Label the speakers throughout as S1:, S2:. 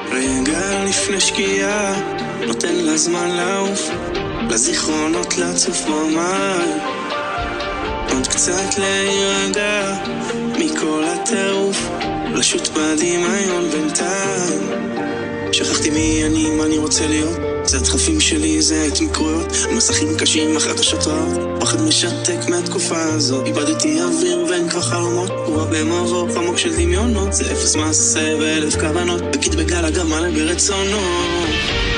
S1: רגע לפני שקיעה, נותן לה זמן לעוף, לזיכרונות לצוף במים, עוד קצת להירגע מכל הטירוף, לשוט בדמיון בינתיים. שכחתי מי אני, מה אני רוצה להיות, זה הדחפים שלי, זה ההתמכרויות, המסכים קשים, החדשות רעות, פחד משתק מהתקופה הזאת, איבדתי אוויר ואין כבר חלומות, רואה במבוא עמוק של דמיונות, זה אפס מעשה ואלף כוונות, בקית בגל הגמל ברצונות.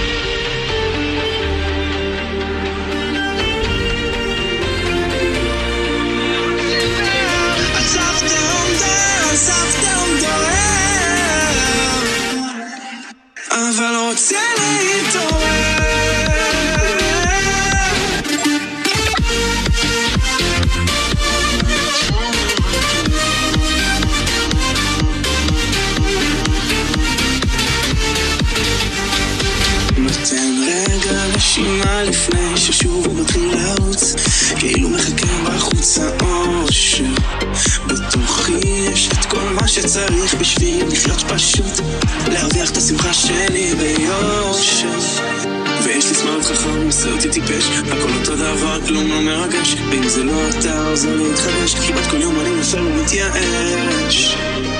S1: אבל רוצה להתעורר, נותן רגע נשימה לפני ששוב הוא מתחיל לעוץ, כאילו מחכה בחוץ האושר, בתוכי יש את כל מה שצריך בשביל לחיות פשוט, להרוויח את השמחה שלי ביושר. ויש לי סמארט חכם, עושה אותי טיפש, הכל אותו דבר, כלום לא מרגש, ואם זה לא אתה עוזר להתחדש, כמעט כל יום אני נופל ומתייאש.